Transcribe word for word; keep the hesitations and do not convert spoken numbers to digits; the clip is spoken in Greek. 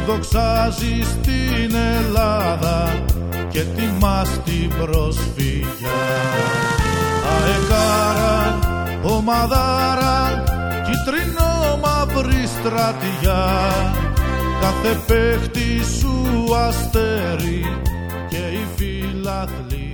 δοξάζει στην Ελλάδα και τιμάς την προσφυγιά. Αεκάρα, ομαδάρα, κίτρινο μαύρη στρατιά, κάθε παίχτη σου αστέρι και η φιλαθλή